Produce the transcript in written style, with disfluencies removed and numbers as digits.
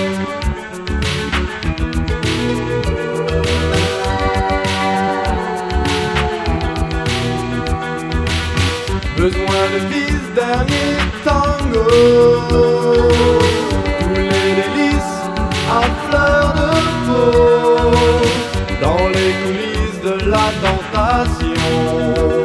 Besoin de fils, dernier tango. Tous les délices à fleur de peau, dans les coulisses de la tentation.